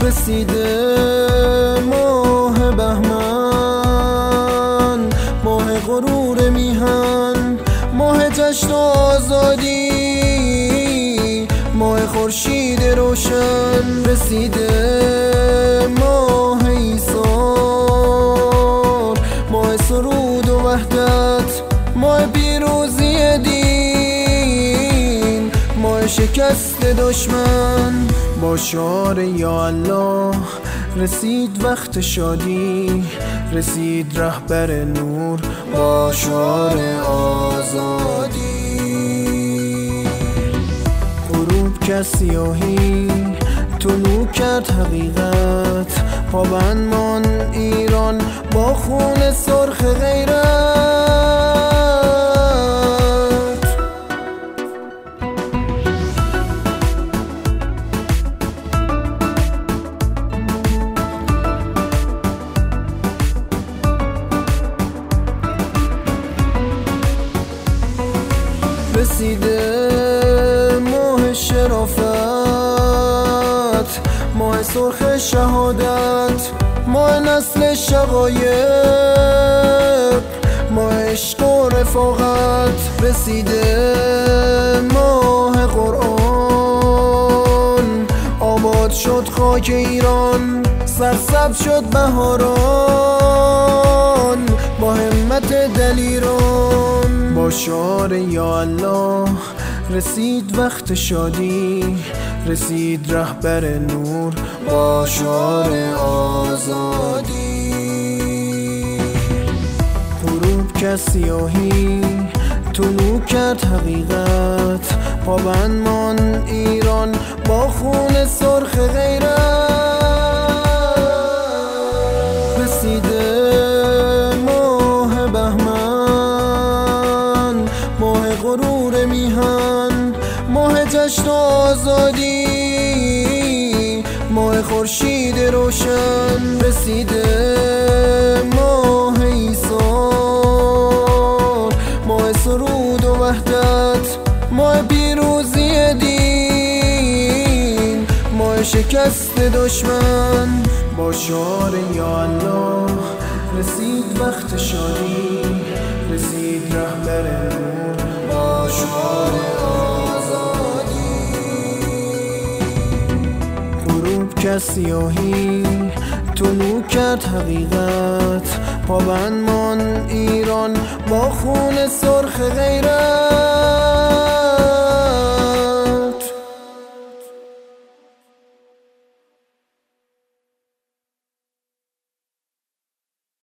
رسیده ماه بهمن، ماه غرور میهن، ماه جشن آزادی، ماه خورشید روشن. رسیده ماه ایثار، ماه سرود و وحدت، ماه پیروزی دین، ماه شکست دشمن. با شعار یا الله رسید وقت شادی، رسید رهبر نور با شعار آزادی. غروب که سیاهی طلوع کرد حقیقت، پابند ماند ایران با خون سرخ غیرت. رسیده ماه شرافت، ماه سرخ شهادت، ماه نسل شقایق، ماه عشق و رفاقت. رسیده ماه قرآن، آباد شد خاک ایران، سرسبز شد بهاران با همت دلیران. با شعار یا الله رسید وقت شادی، رسید رهبر نور با شعار آزادی. غروب که سیاهی طلوع کرد حقیقت، پابند ماند ایران با خون سرخ غیرت. رسیده ماه بهمن، ماه غرور میهن، ماه جشن آزادی، ماه خورشید روشن. رسیده ماه ایثار، ماه سرود و وحدت، ماه پیروزی دین، ماه شکست دشمن. با شعار یا الله رسید وقت شادی، رسید رهبر نور با شعار آزادی. غروب که سیاهی طلوع کرد حقیقت، پابند ماند ایران با خون سرخ غیرت.